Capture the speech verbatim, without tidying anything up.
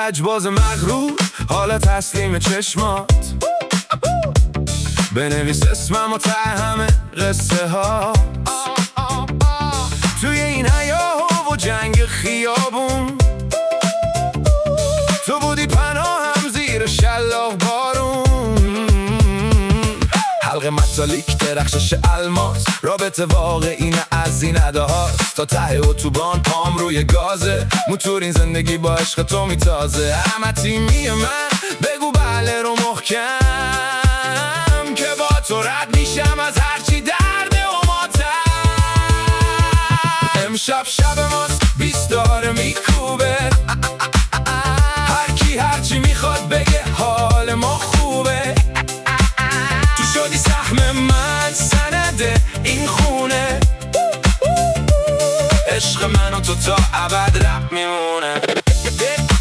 لجباز مغرور، حالا تسلیم چشمات. بنویس اسمم و ته همه قصه ها. توی این هیاهو و جنگ خیابون، تو بودی پناهم زیر شلاق بارون. حلقه متالیک درخشش الماس، رابطه واقعی نه از این اداهاست. تا ته اتوبان پام روی گازه، موتور این زندگی با عشق تو میتازه. همه تیمی من بگو بله رو محکم، که با تو رد میشم از هرچی درد و ماتم. امشب شب ماست، بیست داره میکوبه، هر کی هرچی میخواد بگه حال ما خوبه. تو شدی سهم من، سنده این خونه، عشق من و تو تا ابد رب میمونه.